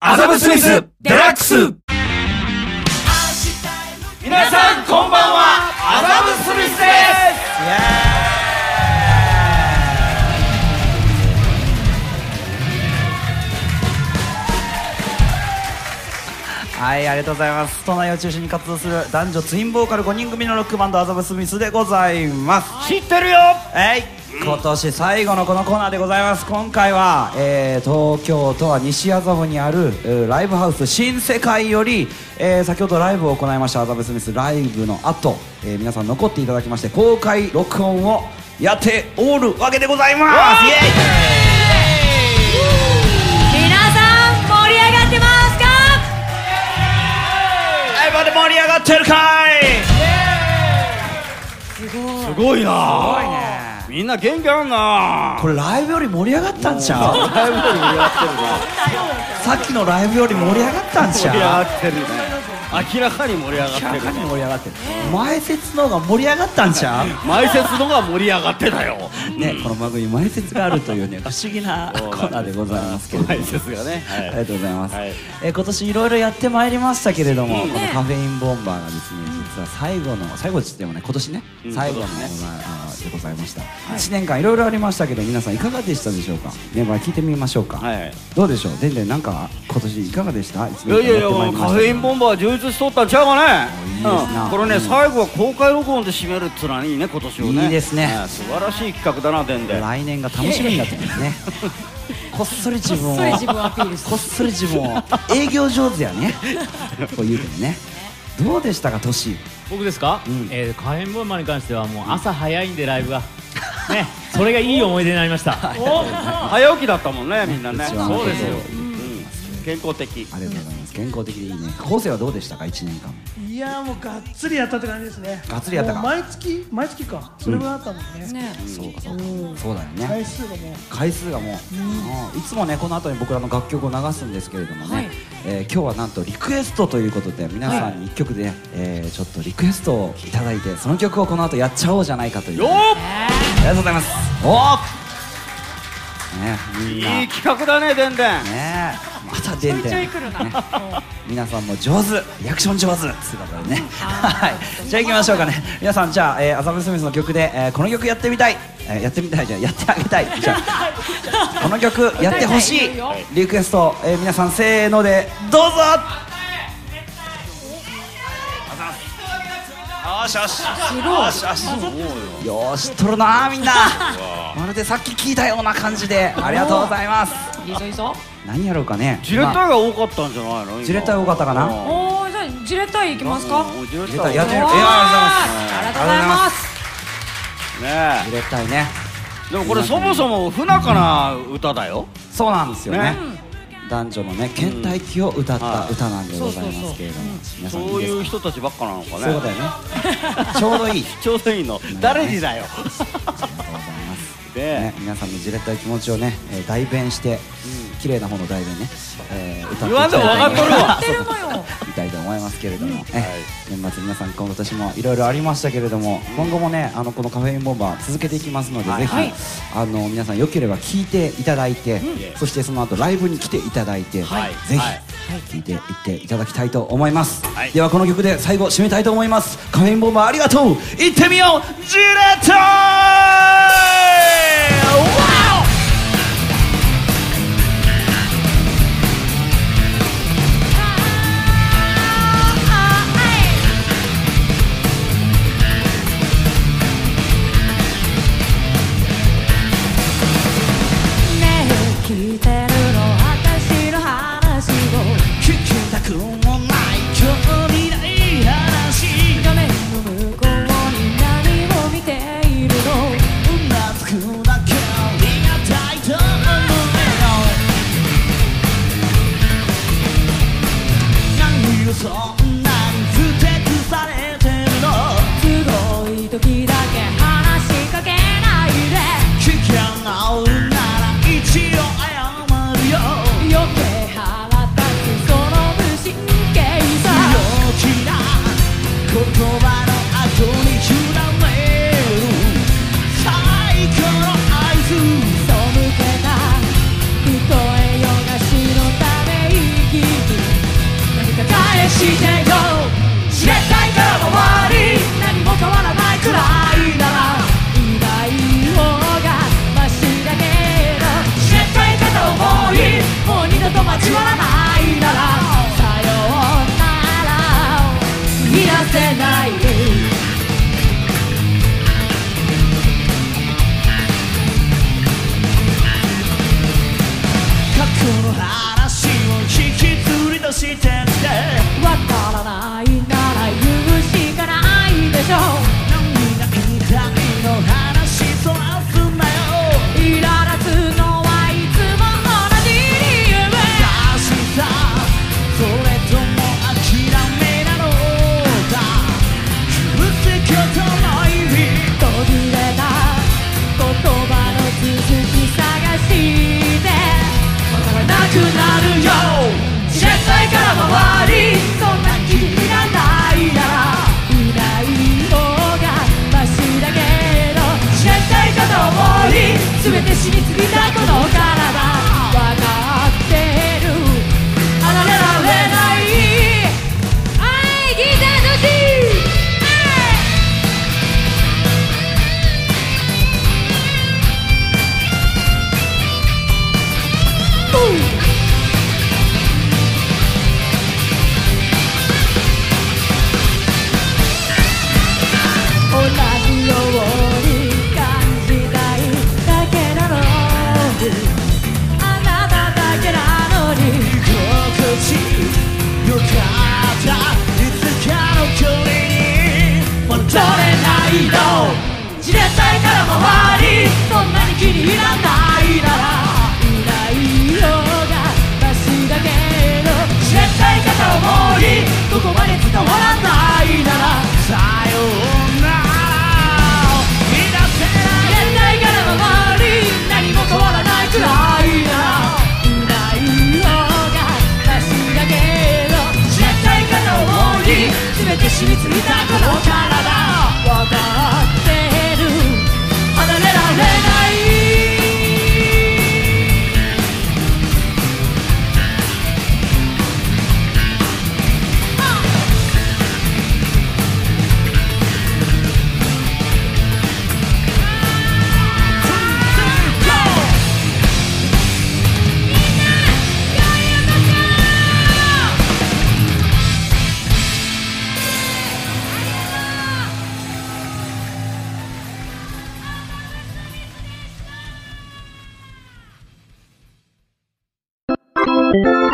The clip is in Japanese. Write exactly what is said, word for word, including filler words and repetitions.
麻布スミスデラックス。皆さんこんばんは、麻布スミスです。イエーイ。はい、ありがとうございます。都内を中心に活動する男女ツインボーカルごにん組のロックバンド麻布スミスでございます。 知ってるよ。 はい、今年最後のこのコーナーでございます。今回は、えー、東京都は西麻布にある、えー、ライブハウス新世界より、えー、先ほどライブを行いました麻布スミスライブの後、えー、皆さん残っていただきまして公開録音をやっておるわけでございます。イエーイ。 皆さん盛り上がってますか？ ライブで盛り上がってるかい。 すごいな。 すごいね。 みんな元気あんな。 これライブより盛り上がったんちゃう？ ライブより盛り上がってるな。 さっきのライブより盛り上がったんちゃう？ 盛り上がってるね。明らかに盛り上がってる、ね、 明らかに盛り上がってる。前説の方が盛り上がったんちゃう？ 前説のが盛り上がってたよね、この番組前説があるというね不思議なコーナーでございますけれども、 前説がね、はい、 ありがとうございます、 はい、 えー、今年いろいろやってまいりましたけれども、 うん、 このカフェインボンバーがですね、実は最後の最後っつってもね今年ね、うん、最後のコーナーでございました、はい、いちねんかんいろいろありましたけど皆さんいかがでしたでしょうか。メンバー聞いてみましょうか、はい、どうでしょう。でんでんなんか今年いかがでした。いちねんかんいやいやいや、カフェインボンバーは充実しとったんちゃうかね。いいですな、うん、これね、うん、最後は公開録音で締めるっていうのはいいね、今年をね。 いいですね、 ね、素晴らしい企画だな。でんでん来年が楽しみになってますねこっそり自分をこっそり自分をアピールしてこっそり自分を営業上手やねこう言うてもね。どうでしたか、年。 僕ですか、うん、えー、カフェインボンバーに関してはもう朝早いんでライブがね、それがいい思い出になりました早起きだったもんね、みんなね。 そうですよ、 健康的。 ありがとうございます。健康的でいいね。昴生はどうでしたか、いちねんかん。 いやもうがっつりやったって感じですね。 がっつりやったか。 毎月毎月か、それぐらいあったもんね。 ね、 そうかそうか、そうだよね。 回数がもう回数がもう、いつもねこの後に僕らの楽曲を流すんですけれどもね、え今日はなんとリクエストということで皆さんにいっきょくでえちょっとリクエストをいただいて、その曲をこの後やっちゃおうじゃないかという。 よー、 ありがとうございます。おーね、みんな。 いい企画だね、でんでん。 ね、またでんでん。ね、皆さんも上手、リアクション上手ってことでね。はい、じゃあ行きましょうかね。皆さん、じゃあ、えー、麻布スミスの曲で、えー、この曲やってみたい、えー、やってみたいじゃやってあげたい。じゃあこの曲やってほしいリクエスト、えー、皆さんせーのでどうぞ。よしよしよしよしよしとるなみんな。まるでさっき聞いたような感じでありがとうございます。 いいぞいいぞ。 何やろうかね。 ジレッタイが多かったんじゃないの。 ジレッタイ多かったかな。 おー、じゃあジレッタイ行きますか。 ジレッタイやってる。 ありがとうございます。 ね、 ジレッタイね。 でもこれそもそも不仲な歌だよ。 そうなんですよね。男女のね倦怠期を歌った歌なんでございますけれども、皆さんそういう人たちばっかなのかね。 そうだよね。ちょうどいい。 ちょうどいいの。誰にだよ。 ありがとうございます。で、皆さんのじれったい気持ちをね代弁して綺麗な方の代弁ね歌っていきたいと思いたいと思いますけれども、年末皆さん今年もいろいろありましたけれども、今後もねあのこのカフェインボンバー続けていきますので、ぜひあの皆さんよければ聴いていただいて、そしてその後ライブに来ていただいて、ぜひ聴いていっていただきたいと思います。ではこの曲で最後締めたいと思います。カフェインボンバーありがとう。行ってみようジレッタ画面の向こうに何を見ているの。 してよ知れたいからも終わり何も変わらないくらいならいない方がマシだけど知れたい片思いもう二度と交わらないならさようなら言い出せない過去の話を引きずり出してってわからないなら言うしかないでしょ涙痛みの話そらすなよいら立つのはいつも同じ理由明日それとも諦めなのだ苦しきことの意味途切れた言葉の続き探してわからなくなるよ知れたいから周りそんな気にならないならいない方がマシだけど知れたい片思い全て染みついたこの体わかってる離れられないはいギターのし同じように感じたいだけなのにあなただけなのに心地よかったいつかの距離に戻れないの知れたいから周りそんなに気に入らないならいない方がマシだけど知れたい片思いどこまで伝わらないならさようなら見出せない知れたいから周り何も変わらないくらいならいない方がマシだけど知れたい片思い全て染みついたこの体わかってる離れられない 「